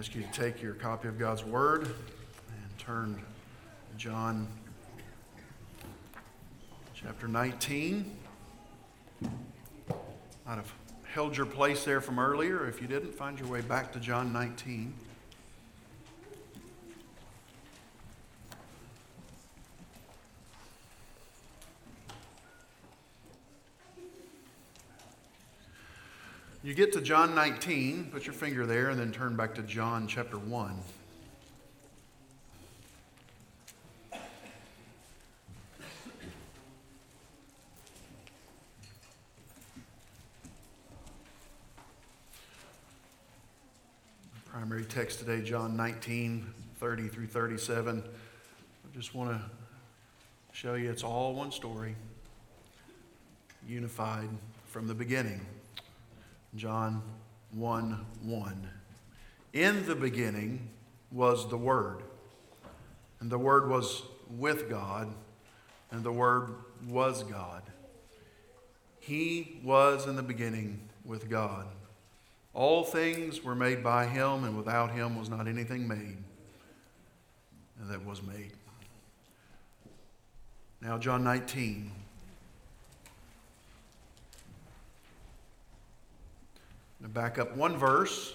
ask you to take your copy of God's Word and turn to John chapter 19. Might have held your place there from earlier. If you didn't, find your way back to John 19. You get to John 19, put your finger there, and then turn back to John chapter 1. Primary text today, John 19, 30 through 37. I just want to show you it's all one story, unified from the beginning. John 1:1. In the beginning was the Word, and the Word was with God, and the Word was God. He was in the beginning with God. All things were made by Him, and without Him was not anything made that was made. Now John 19. I'm going to back up one verse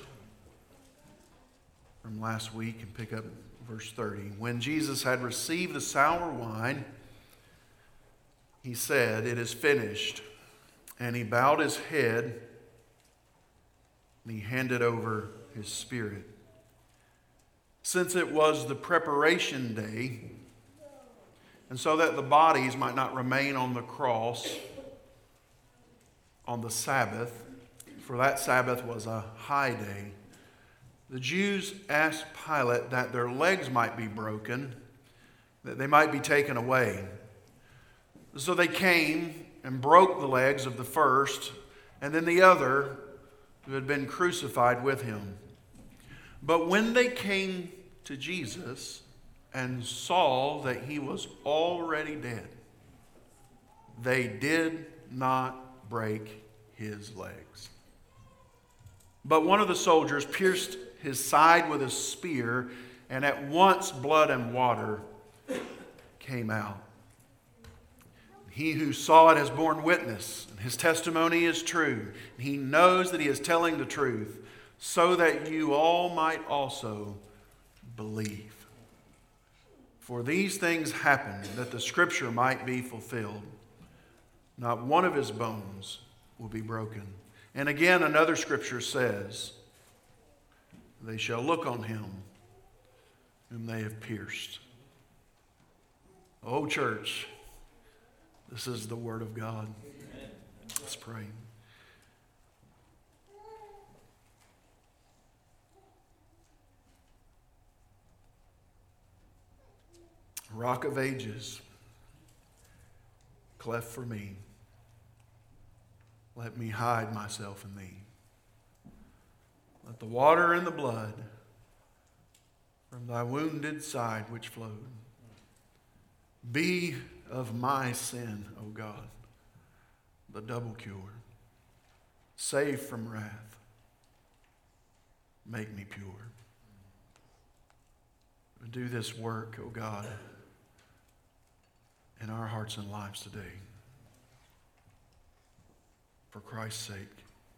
from last week and pick up verse 30. When Jesus had received the sour wine, He said, "It is finished." And He bowed His head and He handed over His spirit. Since it was the preparation day, and so that the bodies might not remain on the cross on the Sabbath, for that Sabbath was a high day, the Jews asked Pilate that their legs might be broken, that they might be taken away. So they came and broke the legs of the first, and then the other who had been crucified with Him. But when they came to Jesus and saw that He was already dead, they did not break His legs. But one of the soldiers pierced His side with a spear, and at once blood and water came out. He who saw it has borne witness, and his testimony is true. He knows that he is telling the truth, so that you all might also believe. For these things happened, that the scripture might be fulfilled. Not one of his bones will be broken. And again, another scripture says, they shall look on Him whom they have pierced. Oh, church, this is the Word of God. Amen. Let's pray. Rock of ages, cleft for me. Let me hide myself in Thee. Let the water and the blood from Thy wounded side which flowed be of my sin, O God, the double cure. Save from wrath. Make me pure. Do this work, O God, in our hearts and lives today. For Christ's sake,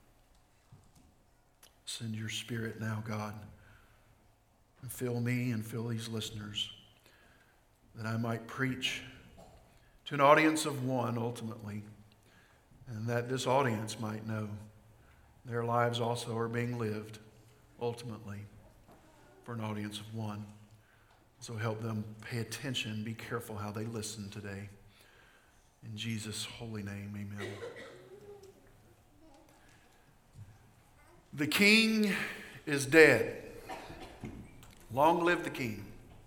send your Spirit now, God, and fill me and fill these listeners, that I might preach to an audience of one ultimately, and that this audience might know their lives also are being lived ultimately for an audience of one. So help them pay attention, be careful how they listen today. In Jesus' holy name, amen. The King is dead. Long live the King.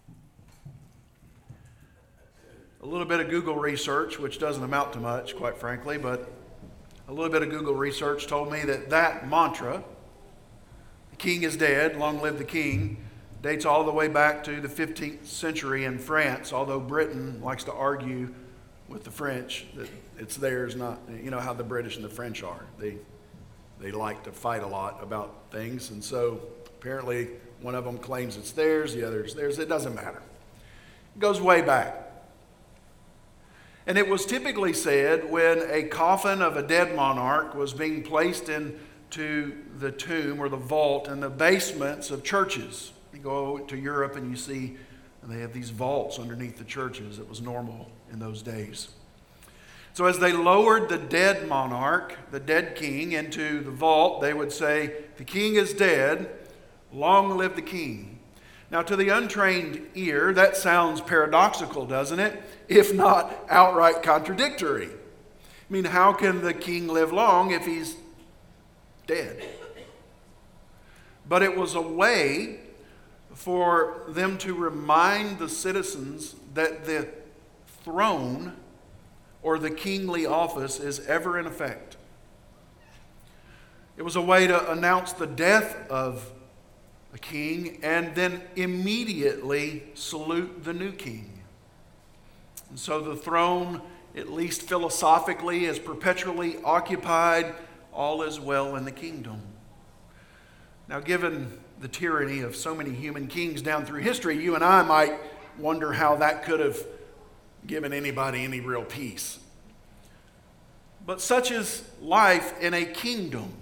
A little bit of Google research, which doesn't amount to much, quite frankly, but a little bit of Google research told me that mantra, the King is dead, long live the King, dates all the way back to the 15th century in France, although Britain likes to argue with the French that it's theirs, not, you know how the British and the French are. They like to fight a lot about things, and so apparently One of them claims it's theirs, the other's theirs. It doesn't matter. It goes way back. And it was typically said when a coffin of a dead monarch was being placed into the tomb or the vault in the basements of churches. You go to Europe and you see they have these vaults underneath the churches. It was normal in those days. So as they lowered the dead monarch, the dead king, into the vault, they would say, "The king is dead, long live the king." Now, to the untrained ear, that sounds paradoxical, doesn't it? If not outright contradictory. I mean, how can the king live long if he's dead? But it was a way for them to remind the citizens that the throne or the kingly office is ever in effect. It was a way to announce the death of a king and then immediately salute the new king. And so the throne, at least philosophically, is perpetually occupied. All is well in the kingdom. Now, given the tyranny of so many human kings down through history, you and I might wonder how that could have given anybody any real peace. But such is life in a kingdom.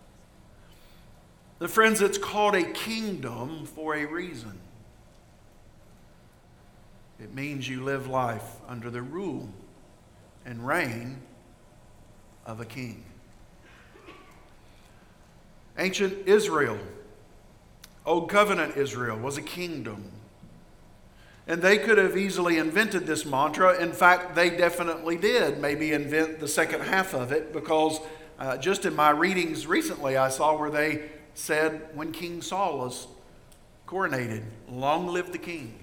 The friends, it's called a kingdom for a reason. It means you live life under the rule and reign of a king. Ancient Israel, Old Covenant Israel, was a kingdom. And they could have easily invented this mantra. In fact, they definitely did maybe invent the second half of it, because just in my readings recently, I saw where they said when King Saul was coronated, "Long live the king."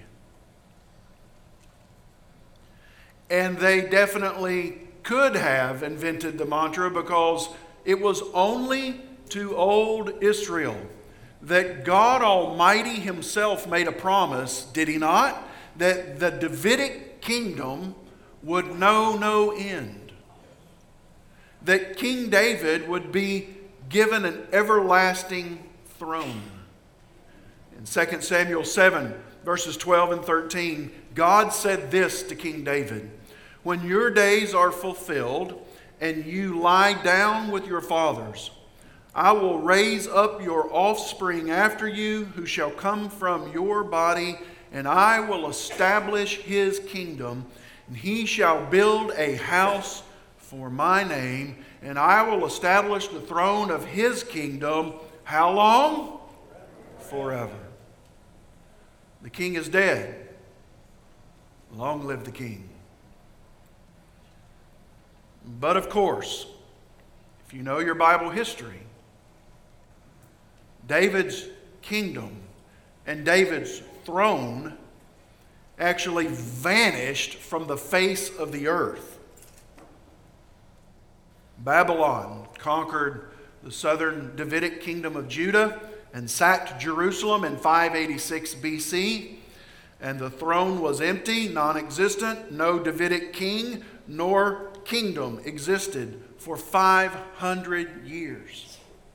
And they definitely could have invented the mantra, because it was only to old Israel that God Almighty himself made a promise, did he not? That the Davidic kingdom would know no end. That King David would be given an everlasting throne. In 2 Samuel 7, verses 12 and 13, God said this to King David: "When your days are fulfilled and you lie down with your fathers, I will raise up your offspring after you, who shall come from your body, and I will establish his kingdom, and he shall build a house for my name, and I will establish the throne of his kingdom." How long? Forever. The king is dead. Long live the king. But of course, if you know your Bible history, David's kingdom and David's throne actually vanished from the face of the earth. Babylon conquered the southern Davidic kingdom of Judah and sacked Jerusalem in 586 BC. And the throne was empty, non-existent. No Davidic king nor kingdom existed for 500 years.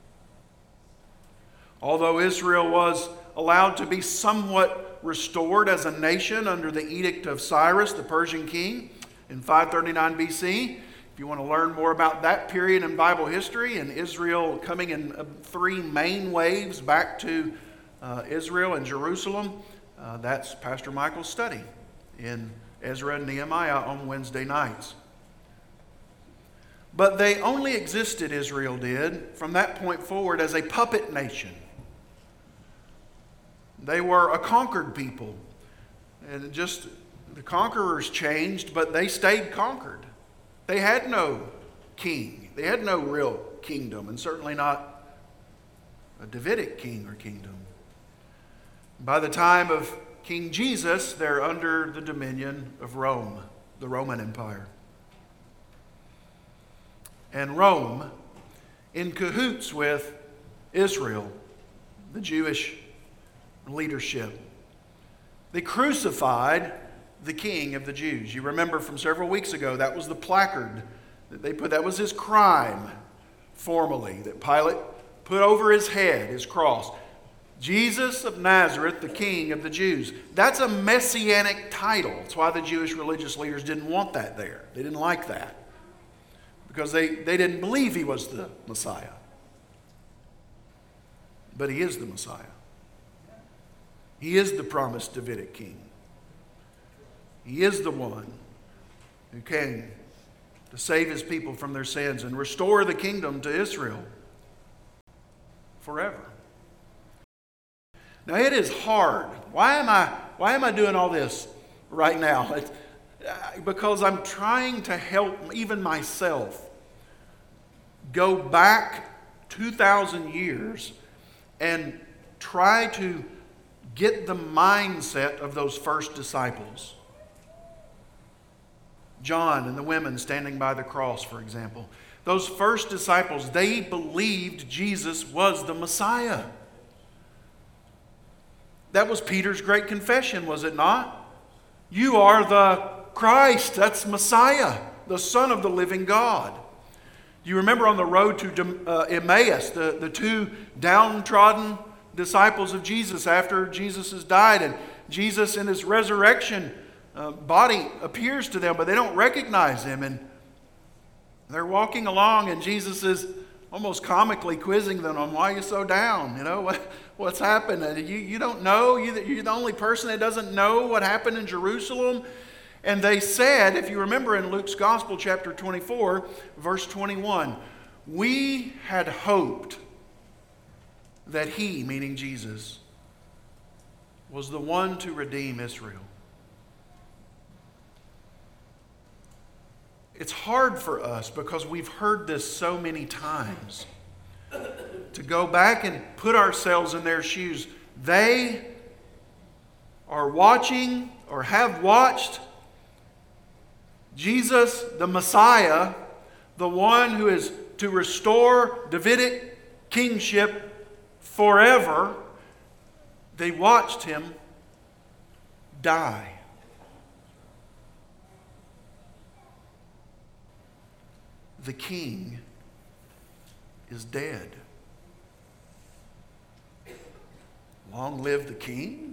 Although Israel was allowed to be somewhat restored as a nation under the edict of Cyrus, the Persian king, in 539 BC, if you want to learn more about that period in Bible history and Israel coming in three main waves back to Israel and Jerusalem, that's Pastor Michael's study in Ezra and Nehemiah on Wednesday nights. But they only existed, Israel did, from that point forward as a puppet nation. They were a conquered people. And just the conquerors changed, but they stayed conquered. They had no king. They had no real kingdom, and certainly not a Davidic king or kingdom. By the time of King Jesus, they're under the dominion of Rome, the Roman Empire. And Rome, in cahoots with Israel, the Jewish leadership, they crucified the king of the Jews. You remember from several weeks ago, that was the placard that they put. That was his crime, formally, that Pilate put over his head, his cross. Jesus of Nazareth, the King of the Jews. That's a messianic title. That's why the Jewish religious leaders didn't want that there. They didn't like that. Because they didn't believe he was the Messiah. But he is the Messiah. He is the promised Davidic king. He is the one who came to save his people from their sins and restore the kingdom to Israel forever. Now it is hard. Why am I doing all this right now? Because I'm trying to help even myself go back 2,000 years and try to get the mindset of those first disciples. John and the women standing by the cross, for example. Those first disciples, they believed Jesus was the Messiah. That was Peter's great confession, was it not? You are the Christ, that's Messiah, the Son of the living God. Do you remember on the road to Emmaus, the two downtrodden disciples of Jesus after Jesus has died, and Jesus in his resurrection body appears to them, but they don't recognize him, and they're walking along, and Jesus is almost comically quizzing them on why you're so down. You know, what's happened? You don't know? You're the only person that doesn't know what happened in Jerusalem? And they said, if you remember in Luke's Gospel, chapter 24, verse 21, we had hoped that he, meaning Jesus, was the one to redeem Israel. It's hard for us because we've heard this so many times to go back and put ourselves in their shoes. They are watching or have watched Jesus, the Messiah, the one who is to restore Davidic kingship forever. They watched him die. The king is dead. Long live the king?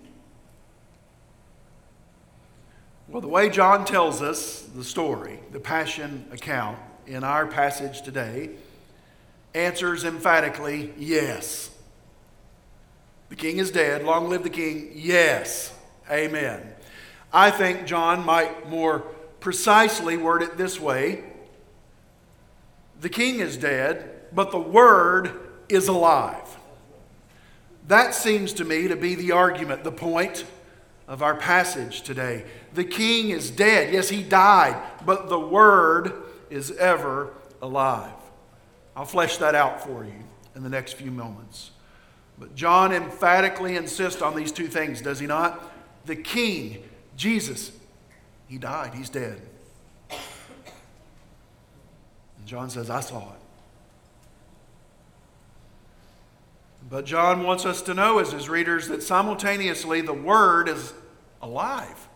Well, the way John tells us the story, the Passion account in our passage today, answers emphatically yes. The king is dead. Long live the king? Yes. Amen. I think John might more precisely word it this way. The king is dead, but the word is alive. That seems to me to be the argument, the point of our passage today. The king is dead. Yes, he died, but the word is ever alive. I'll flesh that out for you in the next few moments. But John emphatically insists on these two things, does he not? The king, Jesus, he died, he's dead. John says, I saw it. But John wants us to know as his readers that simultaneously the Word is alive.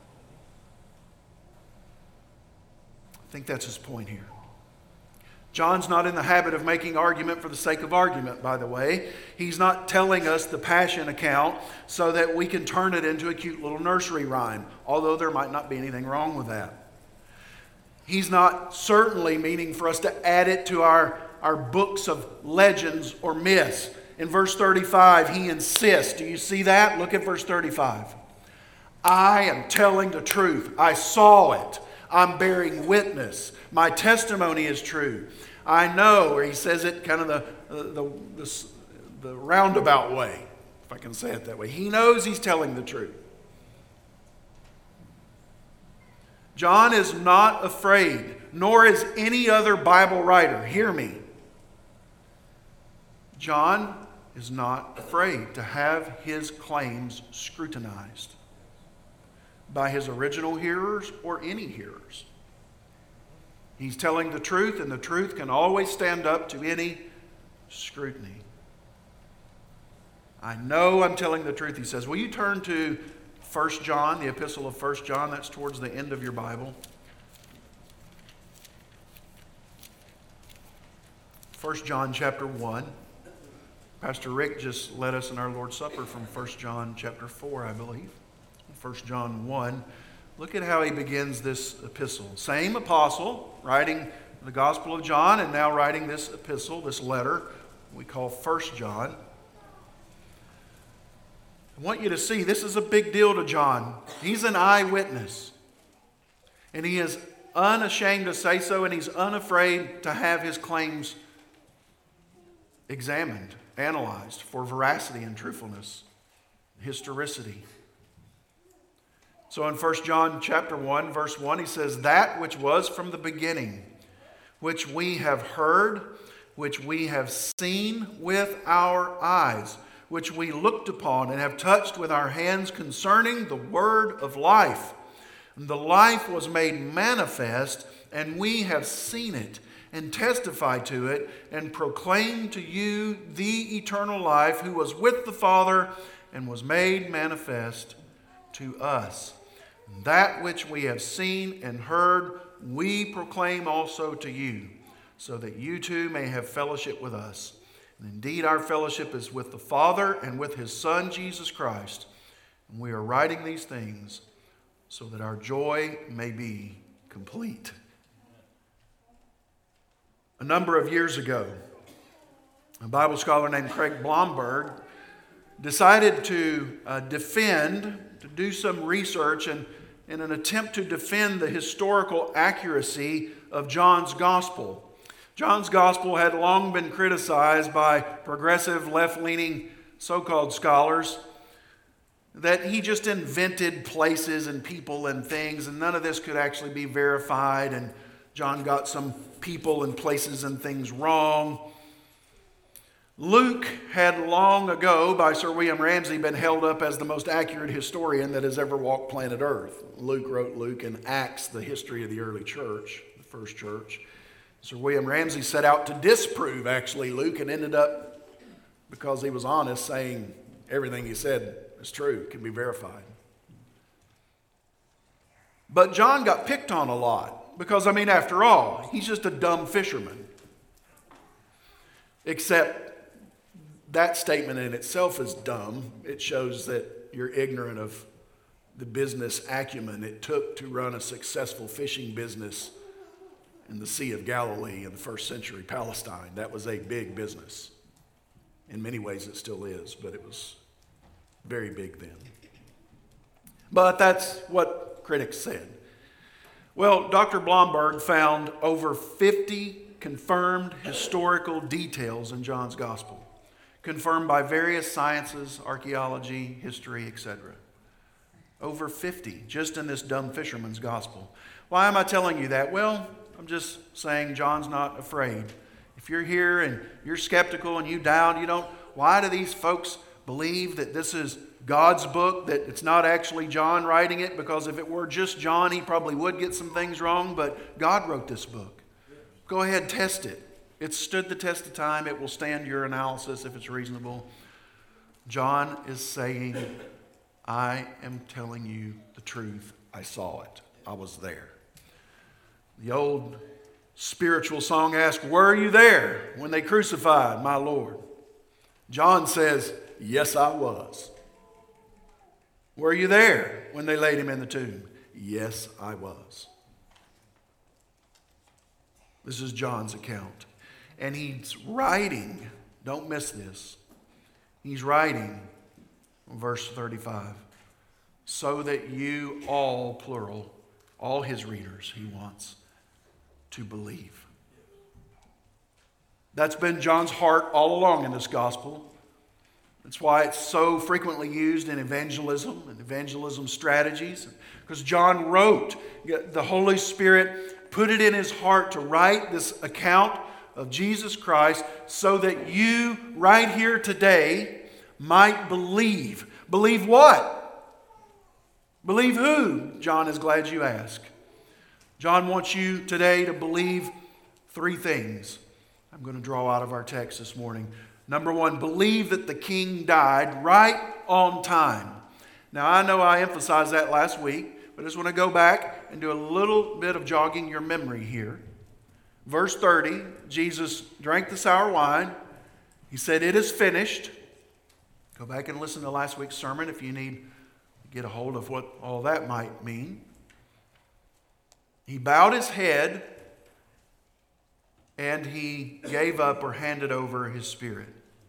I think that's his point here. John's not in the habit of making argument for the sake of argument, by the way. He's not telling us the Passion account so that we can turn it into a cute little nursery rhyme, although there might not be anything wrong with that. He's not certainly meaning for us to add it to our books of legends or myths. In verse 35, he insists. Do you see that? Look at verse 35. I am telling the truth. I saw it. I'm bearing witness. My testimony is true. I know, or he says it kind of the roundabout way, if I can say it that way. He knows he's telling the truth. John is not afraid, nor is any other Bible writer. Hear me. John is not afraid to have his claims scrutinized by his original hearers or any hearers. He's telling the truth, and the truth can always stand up to any scrutiny. I know I'm telling the truth, he says. Will you turn to 1 John, the epistle of 1 John? That's towards the end of your Bible. 1 John chapter 1. Pastor Rick just led us in our Lord's Supper from 1 John chapter 4, I believe. 1 John 1. Look at how he begins this epistle. Same apostle, writing the Gospel of John, and now writing this epistle, this letter we call 1 John. I want you to see this is a big deal to John. He's an eyewitness. And he is unashamed to say so, and he's unafraid to have his claims examined, analyzed for veracity and truthfulness, historicity. So in 1 John chapter 1, verse 1, he says, "That which was from the beginning, which we have heard, which we have seen with our eyes, which we looked upon and have touched with our hands concerning the word of life. And the life was made manifest, and we have seen it, and testify to it, and proclaim to you the eternal life, who was with the Father, and was made manifest to us. That which we have seen and heard, we proclaim also to you, so that you too may have fellowship with us. And indeed, our fellowship is with the Father and with His Son, Jesus Christ. And we are writing these things so that our joy may be complete." A number of years ago, a Bible scholar named Craig Blomberg decided to do some research and in an attempt to defend the historical accuracy of John's Gospel. John's Gospel had long been criticized by progressive, left-leaning so-called scholars that he just invented places and people and things, and none of this could actually be verified, and John got some people and places and things wrong. Luke had long ago, by Sir William Ramsay, been held up as the most accurate historian that has ever walked planet Earth. Luke wrote Luke and Acts, the history of the early church, the first church. Sir William Ramsay set out to disprove, actually, Luke, and ended up, because he was honest, saying everything he said is true, can be verified. But John got picked on a lot, because, after all, he's just a dumb fisherman. Except that statement in itself is dumb. It shows that you're ignorant of the business acumen it took to run a successful fishing business in the Sea of Galilee in the first century Palestine. That was a big business. In many ways it still is, but it was very big then. But that's what critics said. Well, Dr. Blomberg found over 50 confirmed historical details in John's Gospel, confirmed by various sciences, archaeology, history, etc. Over 50, just in this dumb fisherman's gospel. Why am I telling you that? Well, I'm just saying John's not afraid. If you're here and you're skeptical and you doubt, why do these folks believe that this is God's book, that it's not actually John writing it? Because if it were just John, he probably would get some things wrong, but God wrote this book. Go ahead, test it. It's stood the test of time. It will stand your analysis if it's reasonable. John is saying, I am telling you the truth. I saw it. I was there. The old spiritual song asks, were you there when they crucified my Lord? John says, yes, I was. Were you there when they laid him in the tomb? Yes, I was. This is John's account. And he's writing, don't miss this, he's writing, verse 35, so that you all, plural, all his readers he wants to believe. That's been John's heart all along in this gospel. That's why it's so frequently used in evangelism and evangelism strategies. Because John wrote, the Holy Spirit put it in his heart to write this account of Jesus Christ so that you right here today might believe. Believe what? Believe who? John is glad you ask. John wants you today to believe three things I'm going to draw out of our text this morning. Number one, believe that the King died right on time. Now, I know I emphasized that last week, but I just want to go back and do a little bit of jogging your memory here. Verse 30, Jesus drank the sour wine. He said, "It is finished." Go back and listen to last week's sermon if you need to get a hold of what all that might mean. He bowed his head and he gave up or handed over his spirit.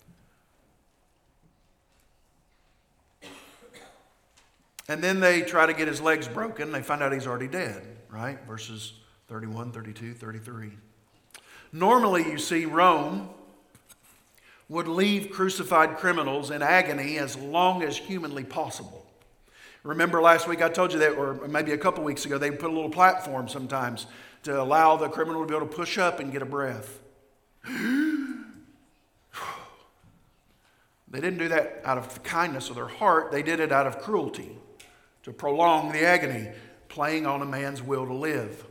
And then they try to get his legs broken. They find out he's already dead, right? Verses 31, 32, 33. Normally, you see, Rome would leave crucified criminals in agony as long as humanly possible. Remember last week I told you that, or maybe a couple weeks ago, they put a little platform sometimes to allow the criminal to be able to push up and get a breath. They didn't do that out of the kindness of their heart. They did it out of cruelty, to prolong the agony, playing on a man's will to live.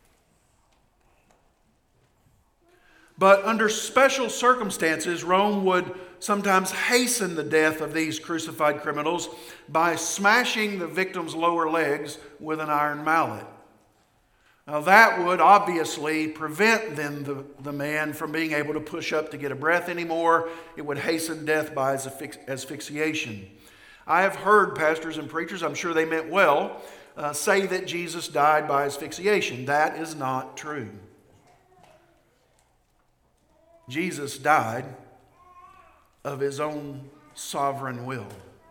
But under special circumstances, Rome would sometimes hasten the death of these crucified criminals by smashing the victim's lower legs with an iron mallet. Now that would obviously prevent then the man from being able to push up to get a breath anymore. It would hasten death by asphyxiation. I have heard pastors and preachers, I'm sure they meant well, say that Jesus died by asphyxiation. That is not true. Jesus died of his own sovereign will,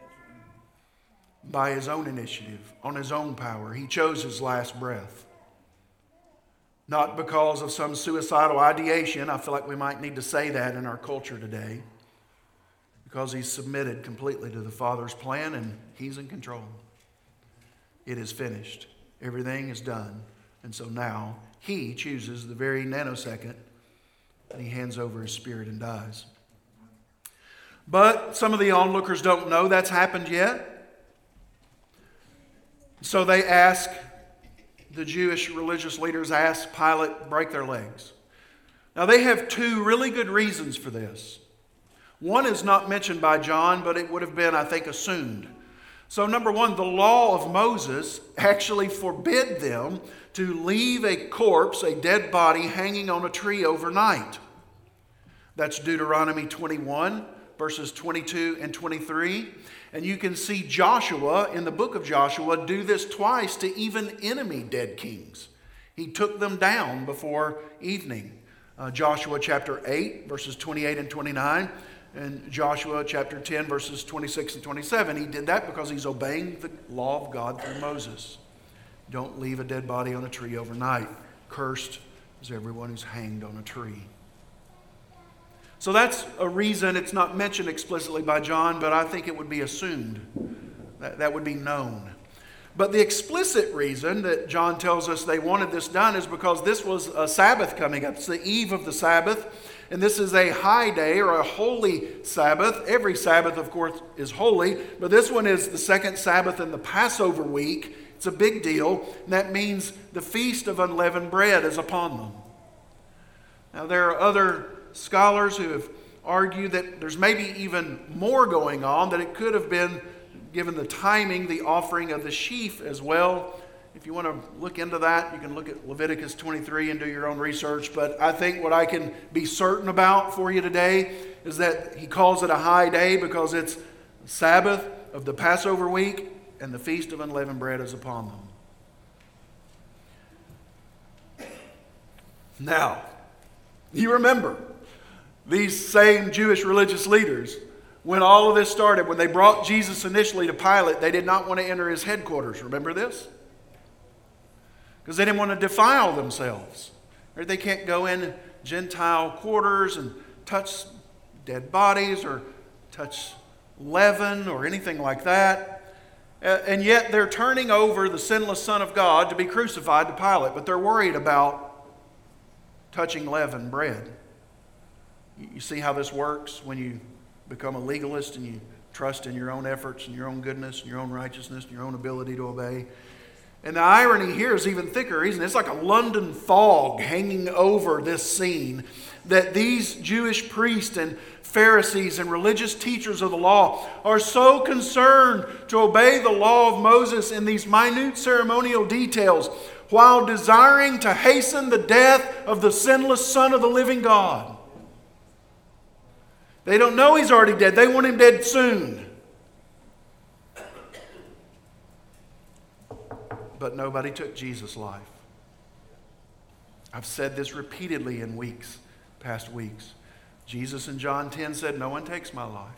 by his own initiative, on his own power. He chose his last breath. Not because of some suicidal ideation. I feel like we might need to say that in our culture today. Because he submitted completely to the Father's plan and he's in control. It is finished. Everything is done. And so now he chooses the very nanosecond and he hands over his spirit and dies. But some of the onlookers don't know that's happened yet. So they ask, the Jewish religious leaders ask Pilate, break their legs. Now they have two really good reasons for this. One is not mentioned by John, but it would have been, I think, assumed. So number one, the law of Moses actually forbid them to leave a corpse, a dead body, hanging on a tree overnight. That's Deuteronomy 21, verses 22 and 23. And you can see Joshua, in the book of Joshua, do this twice to even enemy dead kings. He took them down before evening. Joshua chapter 8, verses 28 and 29. And Joshua chapter 10, verses 26 and 27. He did that because he's obeying the law of God through Moses. Don't leave a dead body on a tree overnight. Cursed is everyone who's hanged on a tree. So that's a reason. It's not mentioned explicitly by John, but I think it would be assumed. That would be known. But the explicit reason that John tells us they wanted this done is because this was a Sabbath coming up. It's the eve of the Sabbath. And this is a high day or a holy Sabbath. Every Sabbath, of course, is holy. But this one is the second Sabbath in the Passover week. It's a big deal. And that means the Feast of Unleavened Bread is upon them. Now, there are other scholars who have argued that there's maybe even more going on, that it could have been, given the timing, the offering of the sheaf as well. If you want to look into that, you can look at Leviticus 23 and do your own research. But I think what I can be certain about for you today is that he calls it a high day because it's Sabbath of the Passover week and the Feast of Unleavened Bread is upon them. Now, you remember these same Jewish religious leaders, when all of this started, when they brought Jesus initially to Pilate, they did not want to enter his headquarters. Remember this? Because they didn't want to defile themselves. Or they can't go in Gentile quarters and touch dead bodies or touch leaven or anything like that. And yet they're turning over the sinless Son of God to be crucified to Pilate. But they're worried about touching leavened bread. You see how this works when you become a legalist and you trust in your own efforts and your own goodness and your own righteousness and your own ability to obey. And the irony here is even thicker, isn't it? It's like a London fog hanging over this scene, that these Jewish priests and Pharisees and religious teachers of the law are so concerned to obey the law of Moses in these minute ceremonial details while desiring to hasten the death of the sinless Son of the living God. They don't know He's already dead. They want Him dead soon. But nobody took Jesus' life. I've said this repeatedly in past weeks. Jesus in John 10 said, "No one takes my life.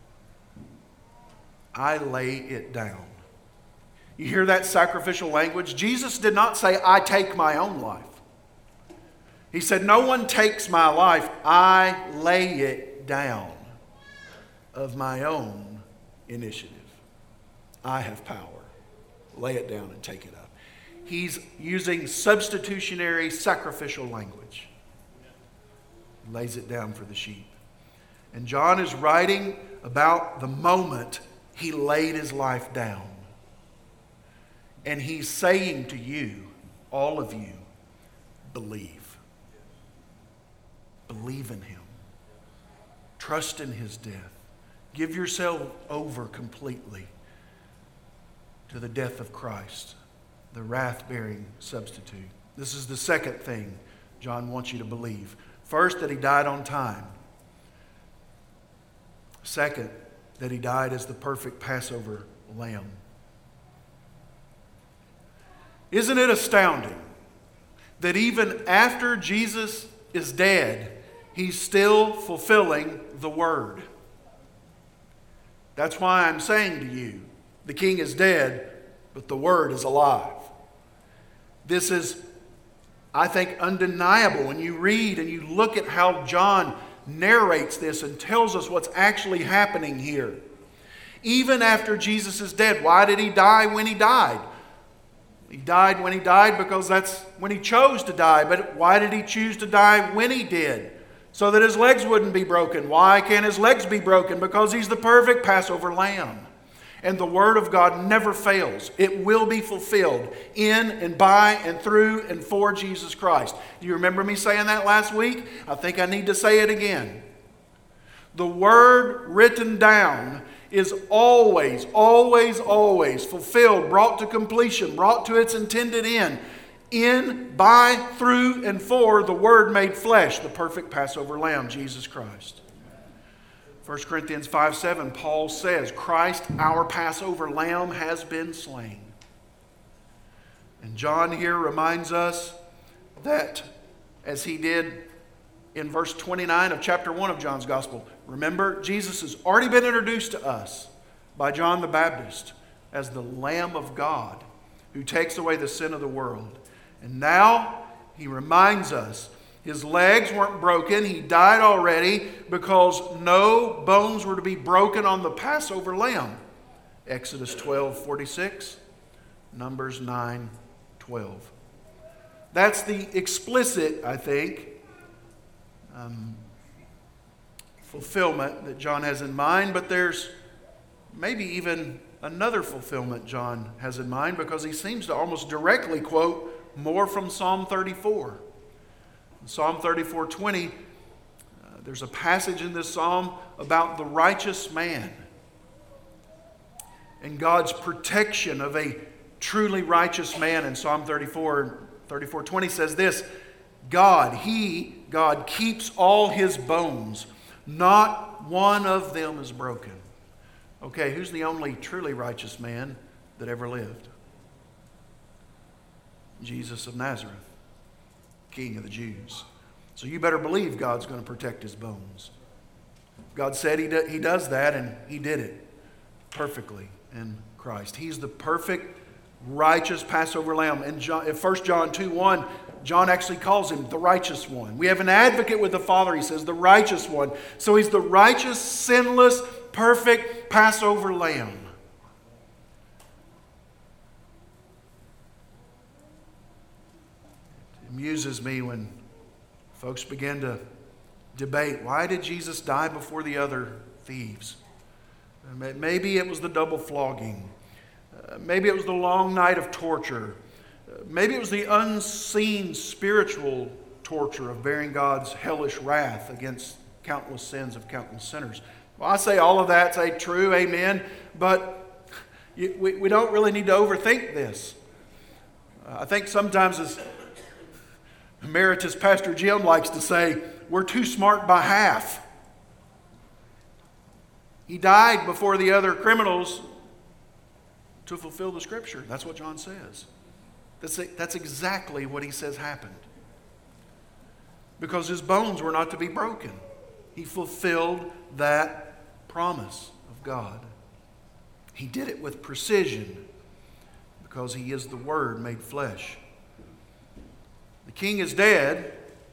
I lay it down." You hear that sacrificial language? Jesus did not say, "I take my own life." He said, "No one takes my life. I lay it down of my own initiative. I have power. Lay it down and take it up." He's using substitutionary sacrificial language. He lays it down for the sheep. And John is writing about the moment He laid His life down. And he's saying to you, all of you, believe. Believe in Him. Trust in His death. Give yourself over completely to the death of Christ, the wrath-bearing substitute. This is the second thing John wants you to believe. First, that He died on time. Second, that He died as the perfect Passover lamb. Isn't it astounding that even after Jesus is dead, He's still fulfilling the Word? That's why I'm saying to you, the King is dead, but the Word is alive. This is, I think, undeniable when you read and you look at how John narrates this and tells us what's actually happening here. Even after Jesus is dead, why did He die when He died? He died when He died because that's when He chose to die. But why did He choose to die when He did? So that His legs wouldn't be broken. Why can't His legs be broken? Because He's the perfect Passover lamb. And the Word of God never fails. It will be fulfilled in and by and through and for Jesus Christ. Do you remember me saying that last week? I think I need to say it again. The Word written down is always, always, always fulfilled, brought to completion, brought to its intended end, in, by, through, and for the Word made flesh, the perfect Passover lamb, Jesus Christ. 1 Corinthians 5:7, Paul says, "Christ, our Passover lamb, has been slain." And John here reminds us that, as he did in verse 29 of chapter 1 of John's Gospel, remember, Jesus has already been introduced to us by John the Baptist as the Lamb of God who takes away the sin of the world. And now he reminds us His legs weren't broken. He died already because no bones were to be broken on the Passover lamb. Exodus 12:46, Numbers 9:12. That's the explicit, I think, fulfillment that John has in mind, but there's maybe even another fulfillment John has in mind, because he seems to almost directly quote more from Psalm 34. In Psalm 34:20, there's a passage in this psalm about the righteous man and God's protection of a truly righteous man. In Psalm 34:20 says this, God keeps all His bones. Not one of them is broken. Okay, who's the only truly righteous man that ever lived? Jesus of Nazareth, King of the Jews. So you better believe God's going to protect His bones. God said He does that, and He did it perfectly in Christ. He's the perfect, righteous Passover lamb. And in 1 John 2:1, John actually calls Him the righteous one. We have an advocate with the Father, he says, the righteous one. So He's the righteous, sinless, perfect Passover lamb. It amuses me when folks begin to debate, why did Jesus die before the other thieves? Maybe it was the double flogging. Maybe it was the long night of torture. Maybe it was the unseen spiritual torture of bearing God's hellish wrath against countless sins of countless sinners. Well, I say all of that's true, amen, but we don't really need to overthink this. I think sometimes, as Emeritus Pastor Jim likes to say, we're too smart by half. He died before the other criminals to fulfill the Scripture. That's what John says. That's exactly what he says happened. Because his bones were not to be broken. He fulfilled that promise of God. He did it with precision because he is the Word made flesh. The King is dead.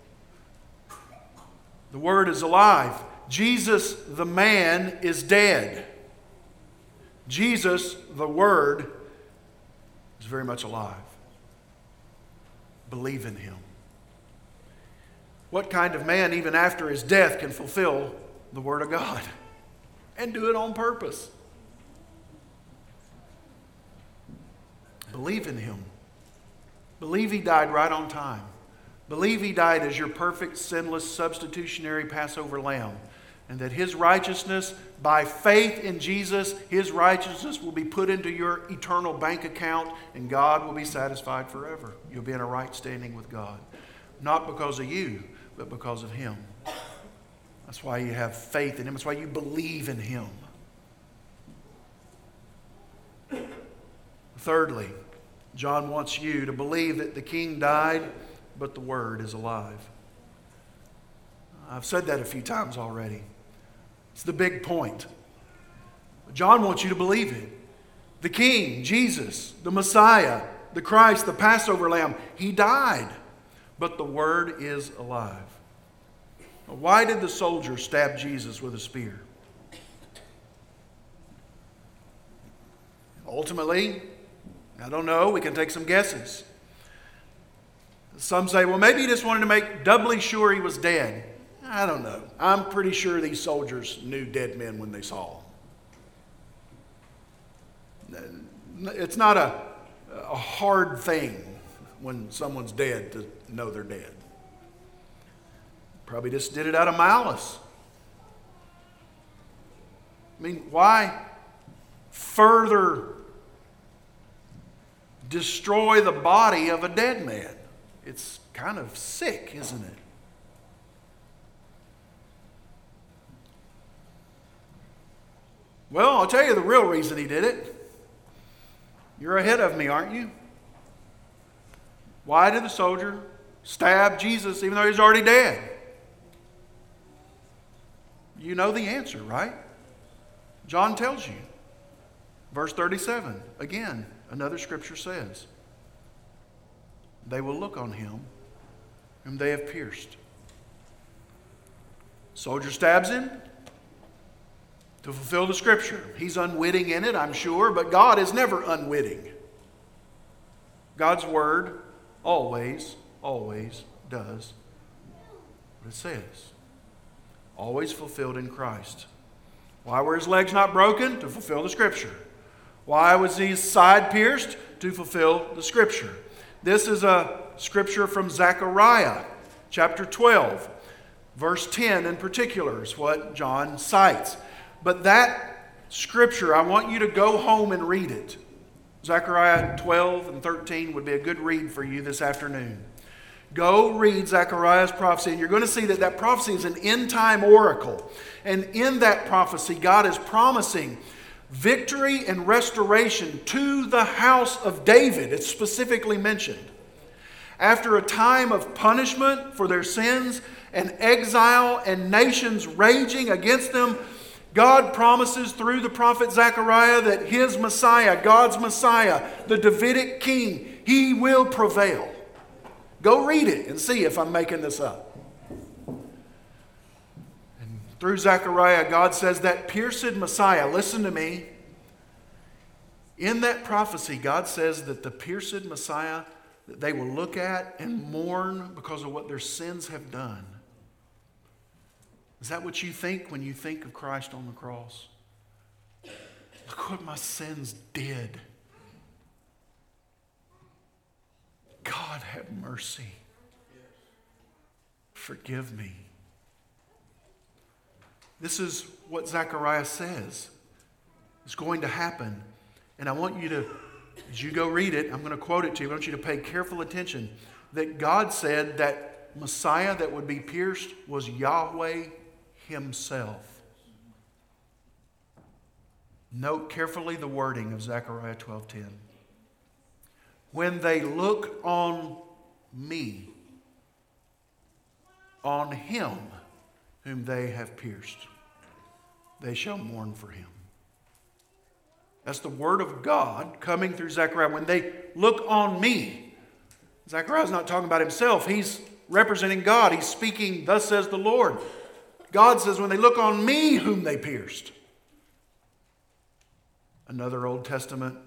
The Word is alive. Jesus, the man, is dead. Jesus, the Word, is very much alive. Believe in him. What kind of man, even after his death, can fulfill the Word of God and do it on purpose? Believe in him. Believe he died right on time. Believe he died as your perfect, sinless, substitutionary Passover lamb. And that his righteousness, by faith in Jesus, his righteousness will be put into your eternal bank account and God will be satisfied forever. You'll be in a right standing with God. Not because of you, but because of him. That's why you have faith in him. That's why you believe in him. Thirdly, John wants you to believe that the King died, but the Word is alive. I've said that a few times already. It's the big point. John wants you to believe it. The King, Jesus, the Messiah, the Christ, the Passover Lamb, he died, but the Word is alive. Why did the soldier stab Jesus with a spear? Ultimately, I don't know. We can take some guesses. Some say, well, maybe he just wanted to make doubly sure he was dead. I don't know. I'm pretty sure these soldiers knew dead men when they saw them. It's not a hard thing when someone's dead to know they're dead. Probably just did it out of malice. I mean, why further destroy the body of a dead man? It's kind of sick, isn't it? Well, I'll tell you the real reason he did it. You're ahead of me, aren't you? Why did the soldier stab Jesus even though he's already dead? You know the answer, right? John tells you. Verse 37, again, another scripture says, they will look on him whom they have pierced. Soldier stabs him to fulfill the Scripture. He's unwitting in it, I'm sure, but God is never unwitting. God's Word always does what it says. Always fulfilled in Christ. Why were his legs not broken? To fulfill the Scripture. Why was his side pierced? To fulfill the Scripture. This is a scripture from Zechariah, chapter 12. Verse 10 in particular is what John cites. But that scripture, I want you to go home and read it. Zechariah 12 and 13 would be a good read for you this afternoon. Go read Zechariah's prophecy, and you're going to see that that prophecy is an end-time oracle. And in that prophecy, God is promising victory and restoration to the house of David. It's specifically mentioned. After a time of punishment for their sins and exile and nations raging against them, God promises through the prophet Zechariah that his Messiah, God's Messiah, the Davidic king, he will prevail. Go read it and see if I'm making this up. And through Zechariah, God says that pierced Messiah, listen to me. In that prophecy, God says that the pierced Messiah that they will look at and mourn because of what their sins have done. Is that what you think when you think of Christ on the cross? Look what my sins did. God, have mercy. Forgive me. This is what Zechariah says is going to happen. And I want you to, as you go read it, I'm going to quote it to you. I want you to pay careful attention that God said that Messiah that would be pierced was Yahweh himself. Note carefully the wording of Zechariah 12:10. When they look on me, on him whom they have pierced, they shall mourn for him. That's the word of God coming through Zechariah. When they look on me, Zechariah's not talking about himself. He's representing God. He's speaking, thus says the Lord. God says, when they look on me whom they pierced. Another Old Testament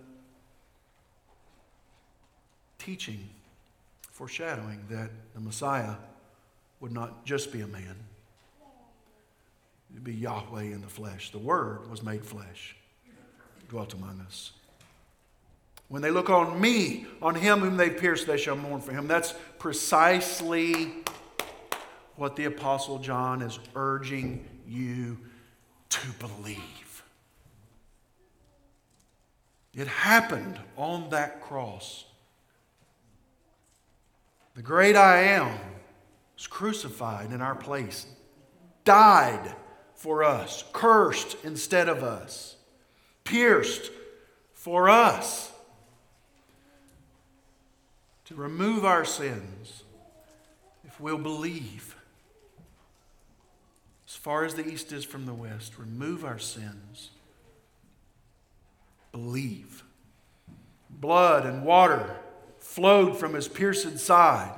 teaching, foreshadowing that the Messiah would not just be a man. It would be Yahweh in the flesh. The Word was made flesh, dwelt among us. When they look on me, on him whom they pierced, they shall mourn for him. That's precisely what the Apostle John is urging you to believe. It happened on that cross. The great I Am was crucified in our place, died for us, cursed instead of us, pierced for us, to remove our sins if we'll believe. As far as the east is from the west, remove our sins. Believe. Blood and water flowed from his pierced side.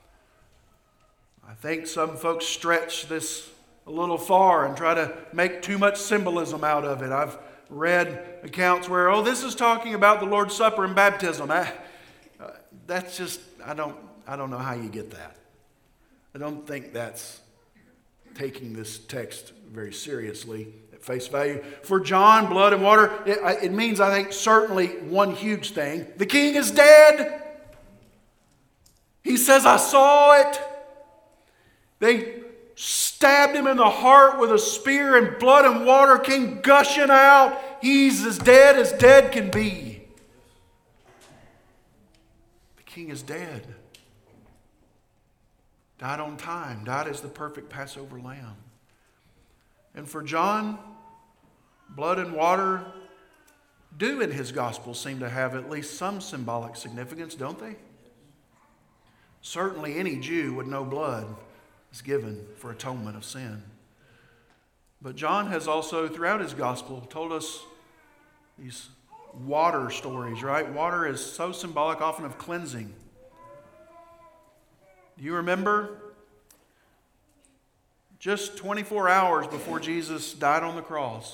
I think some folks stretch this a little far and try to make too much symbolism out of it. I've read accounts where, this is talking about the Lord's Supper and baptism. That's just, I don't know how you get that. I don't think that's taking this text very seriously at face value. For John, blood and water, it means, I think, certainly one huge thing. The king is dead. He says, I saw it. They stabbed him in the heart with a spear, and blood and water came gushing out. He's as dead can be. The king is dead. Died on time. Died as the perfect Passover lamb. And for John, blood and water do in his gospel seem to have at least some symbolic significance, don't they? Certainly any Jew would know blood is given for atonement of sin. But John has also, throughout his gospel, told us these water stories, right? Water is so symbolic often of cleansing. Do you remember? Just 24 hours before Jesus died on the cross,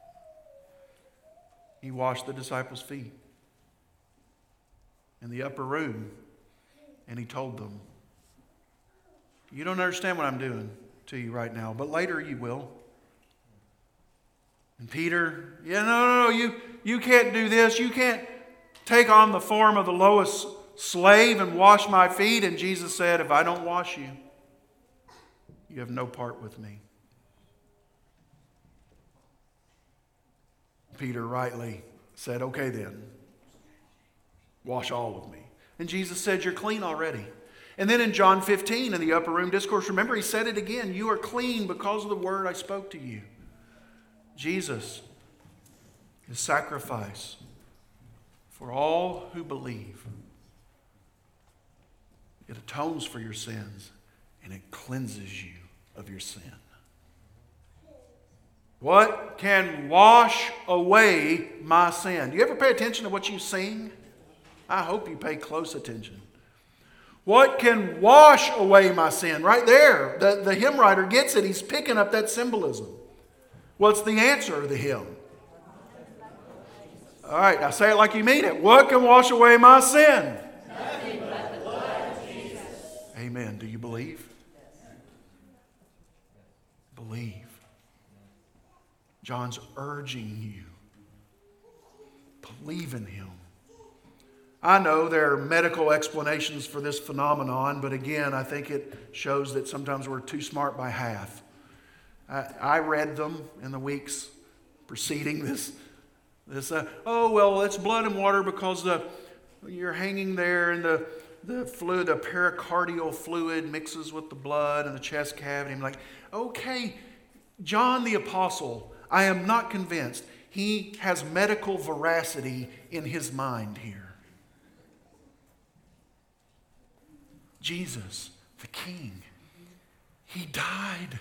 he washed the disciples' feet in the upper room, and he told them, you don't understand what I'm doing to you right now, but later you will. And Peter, no, you can't do this. You can't take on the form of the lowest slave and wash my feet. And Jesus said, if I don't wash you, you have no part with me. Peter rightly said, okay then, wash all of me. And Jesus said, you're clean already. And then in John 15, in the upper room discourse, remember he said it again, you are clean because of the word I spoke to you. Jesus, his sacrifice for all who believe. It atones for your sins and it cleanses you of your sin. What can wash away my sin? Do you ever pay attention to what you sing? I hope you pay close attention. What can wash away my sin? Right there, the hymn writer gets it. He's picking up that symbolism. What's the answer of the hymn? All right, now say it like you mean it. What can wash away my sin? Nothing but the blood of Jesus. Amen. Do you believe? Believe. John's urging you. Believe in him. I know there are medical explanations for this phenomenon, but again, I think it shows that sometimes we're too smart by half. I read them in the weeks preceding this. It's blood and water because you're hanging there and the fluid, the pericardial fluid mixes with the blood and the chest cavity. I'm like, okay, John the Apostle, I am not convinced. he has medical veracity in his mind here. Jesus, the King, he died.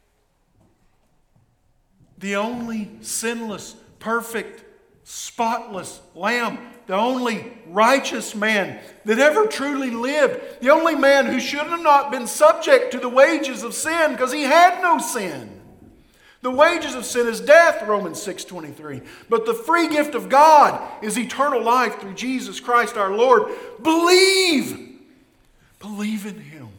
The only sinless, perfect, spotless Lamb, the only righteous man that ever truly lived, the only man who should have not been subject to the wages of sin because he had no sin. The wages of sin is death, Romans 6:23. But the free gift of God is eternal life through Jesus Christ our Lord. Believe! Believe in Him.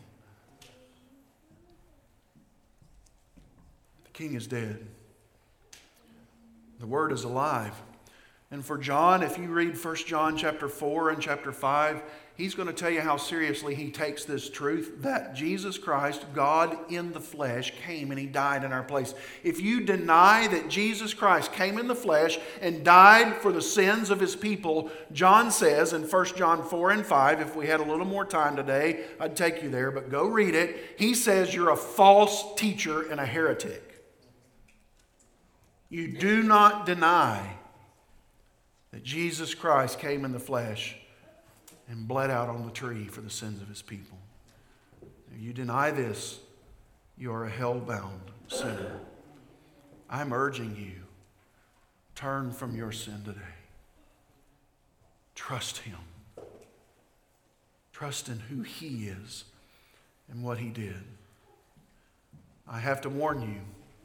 The King is dead. The Word is alive. And for John, if you read 1 John chapter 4 and chapter 5, he's going to tell you how seriously he takes this truth that Jesus Christ, God in the flesh, came and He died in our place. If you deny that Jesus Christ came in the flesh and died for the sins of His people, John says in 1 John 4 and 5, if we had a little more time today, I'd take you there, but go read it. He says you're a false teacher and a heretic. You do not deny that Jesus Christ came in the flesh and bled out on the tree for the sins of His people. If you deny this, you are a hell-bound sinner. I'm urging you, turn from your sin today. Trust Him. Trust in who He is and what He did. I have to warn you,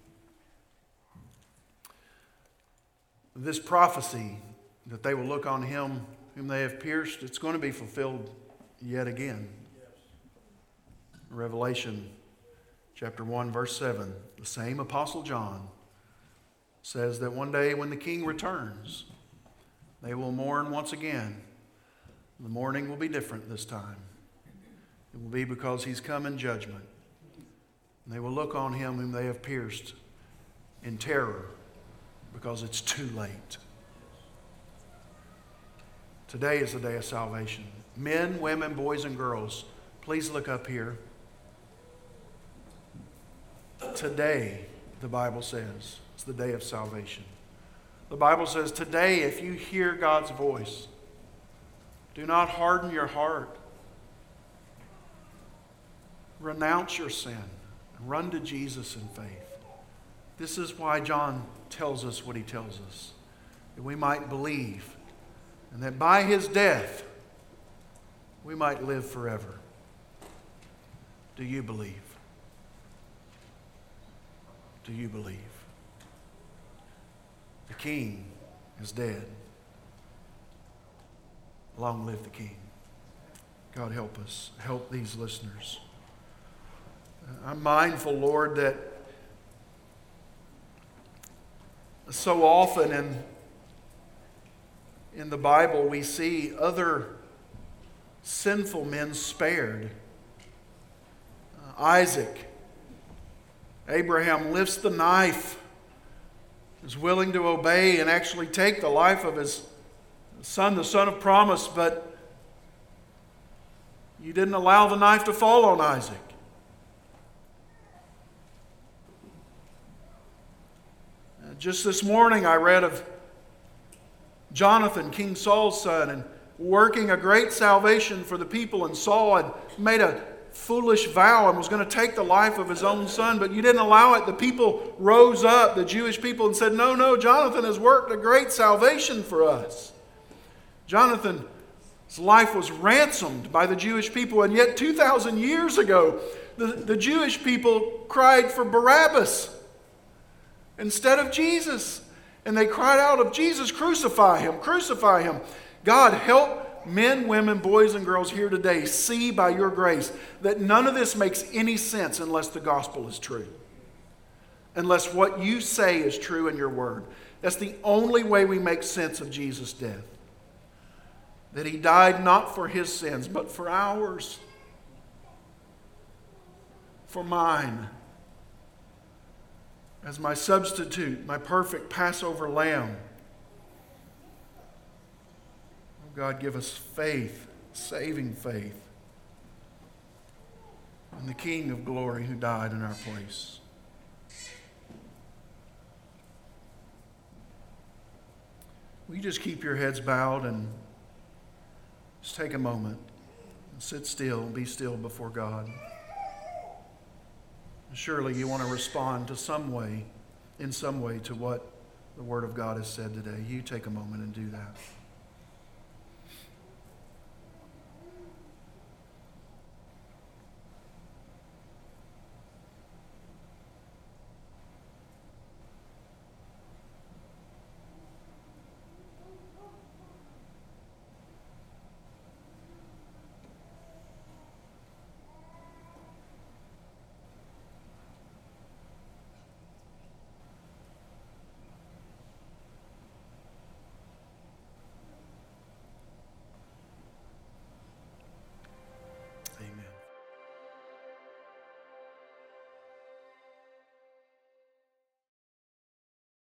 this prophecy that they will look on Him whom they have pierced, it's going to be fulfilled yet again. Revelation chapter 1, verse 7, the same Apostle John says that one day when the King returns, they will mourn once again. The mourning will be different this time. It will be because He's come in judgment. And they will look on Him whom they have pierced in terror because it's too late. Today is the day of salvation. Men, women, boys, and girls, please look up here. Today, the Bible says, is the day of salvation. The Bible says, today, if you hear God's voice, do not harden your heart. Renounce your sin and run to Jesus in faith. This is why John tells us what he tells us, that we might believe, and that by His death, we might live forever. Do you believe? Do you believe? The King is dead. Long live the King. God help us. Help these listeners. I'm mindful, Lord, that so often in the Bible we see other sinful men spared. Isaac, Abraham lifts the knife, is willing to obey and actually take the life of his son, the son of promise, but you didn't allow the knife to fall on Isaac. Just this morning I read of Jonathan, King Saul's son, and working a great salvation for the people. And Saul had made a foolish vow and was going to take the life of his own son, but you didn't allow it. The people rose up, the Jewish people, and said, no, Jonathan has worked a great salvation for us. Jonathan's life was ransomed by the Jewish people, and yet 2,000 years ago, the Jewish people cried for Barabbas instead of Jesus. And they cried out of Jesus, crucify Him, crucify Him. God, help men, women, boys, and girls here today see by Your grace that none of this makes any sense unless the gospel is true. Unless what You say is true in Your word. That's the only way we make sense of Jesus' death. That He died not for His sins, but for ours. For mine. As my substitute, my perfect Passover lamb. Oh God, give us faith, saving faith, in the King of glory who died in our place. will you just keep your heads bowed and just take a moment and sit still and be still before God? Surely you want to respond to in some way to what the Word of God has said today. You take a moment and do that.